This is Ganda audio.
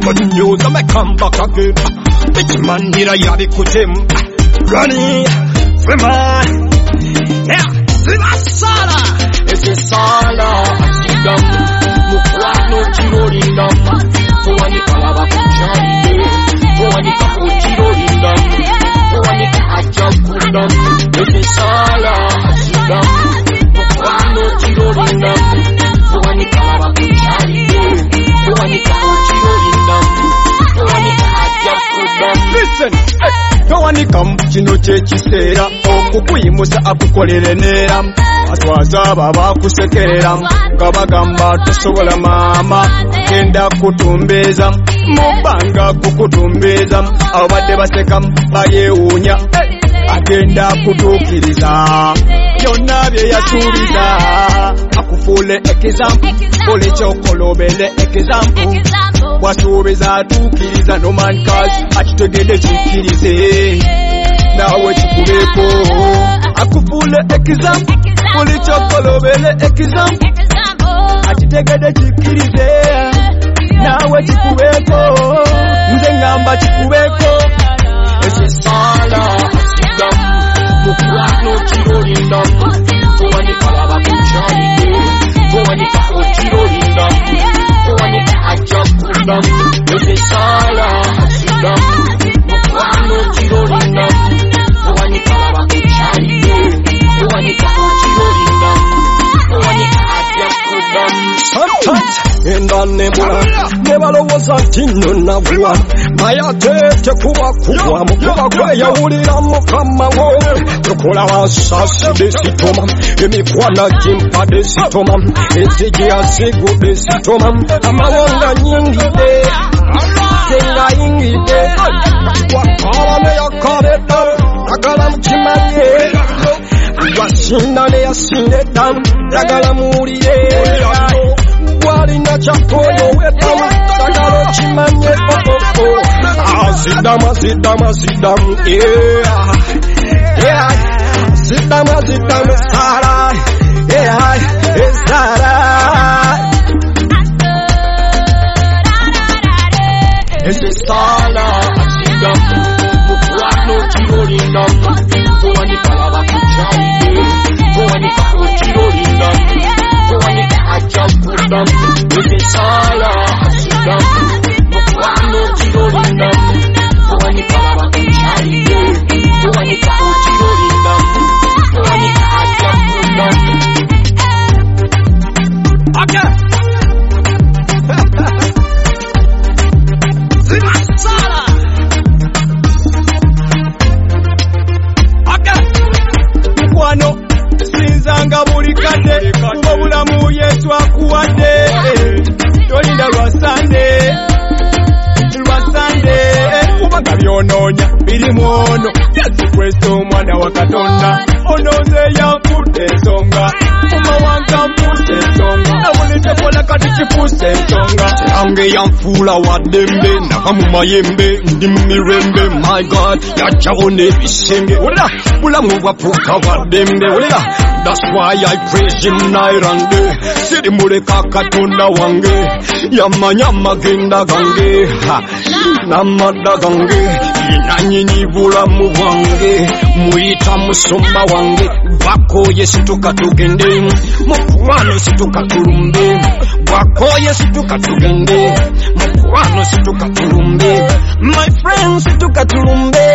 Good news, I may come back again. Bitch man, here I have it with him. Running, Freeman. Yeah, Sala. Ese Sala, Asidam. Mukwano Chirorindam. Fuanika lava kuchande. Fuanika kuchirorindam. Fuanika ajabundam. Ese Sala, Asidam. Mukwano Chirorindam. Fuanika lava kuchande. Fuanika kuchirorindam. Fuanika ajabundam. Listen, Fuanika chino chechiseera okukuyimusa akukolere neera atwaza baba kusekerera nga bagamba tosobola maama genda kutumbeza mubanga kukutumbeza abadde baseka bayewuunya agenda kutuukiriza byonna bye yasuubiza akufuule example buli kyokolobere example wasuubiza atuukiriza no man cause akitegedde kikkirize nawe kikubeeko akufuule example buli kyokolobere example akitegedde kikkirize nawe kikubeeko nze ngamba kikubeeko esisala asidam mukwano kirolindam fuwanika laba kukyalide fuwanika okirolindam fuwanika ajjakundam esisala asidam mukwano kirolindam fuwanika laba kukyalide fuwanika okirolindam fuwanika ajjakundam. Sometimes endanebula nebalowooza nti nno nagwa naye ate tekuba kugwa mukuba kweyawulira mukama wo tukola wansaside sitoma emikwana gimpadde sitoma enzigi azigudde sitoma amawanga nyingidde sengayingidde wakala neyakabedda agala mukimanye wasinda neyasindedda yagala muwulire walina kyakoyo wetamu sagala kimanye aziddamu aziddamu aziddamu aziddamu aziddamu esala esala esala aziddamu mukwano kirolindamu fuwanika laba kukyalide fuwanika okirolindamu fuwanika ajjakundam esala asidam mukwano kirolindam fuwanika laba kukyalide fuwanika okirolindam fuwanika ajjakundam. Okay. Sala. Okay. Mukwano sinzanga buli kadde obulamu Yesu akuwadde tolinda lwasande kubanga byonoonya birimu ono Yesu Kristo omwana wa Katonda onoze yanfudde ensonga omawanga nfuuse ensonga nabuli tekola kati kifuuse ensonga yange yanfuula waddembe nava mu mayembe ndi mu mirembe my God yajjawo n'ebisenge wulira bulamu bwafuuka waddembe wulira that's why I praise him night and day siri muleka Katonda wange yamanya amagenda gange n'amadda gange nanyini bulamu bwange muyita musumba wange bakoye situka tugende mukwano situka tulumbe bakoye situka tugende mukwano situka tulumbe my friends situka tulumbe